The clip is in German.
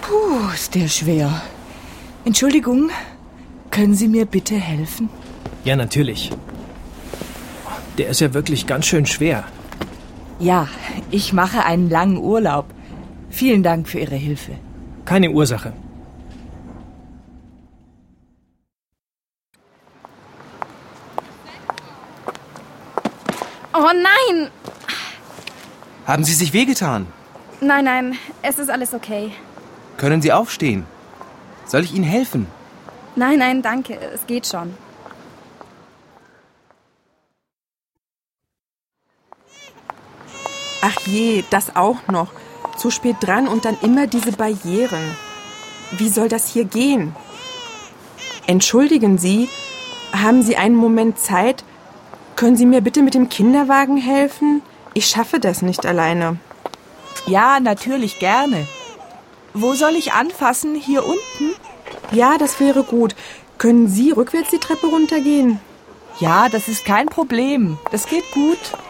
Puh, ist der schwer. Entschuldigung, können Sie mir bitte helfen? Ja, natürlich. Der ist ja wirklich ganz schön schwer. Ja, ich mache einen langen Urlaub. Vielen Dank für Ihre Hilfe. Keine Ursache. Oh nein! Haben Sie sich wehgetan? Nein, es ist alles okay. Können Sie aufstehen? Soll ich Ihnen helfen? Nein, danke, es geht schon. Ach je, das auch noch. Zu spät dran und dann immer diese Barrieren. Wie soll das hier gehen? Entschuldigen Sie, haben Sie einen Moment Zeit? Können Sie mir bitte mit dem Kinderwagen helfen? Ich schaffe das nicht alleine. Ja, natürlich, gerne. Wo soll ich anfassen? Hier unten? Ja, das wäre gut. Können Sie rückwärts die Treppe runtergehen? Ja, das ist kein Problem. Das geht gut.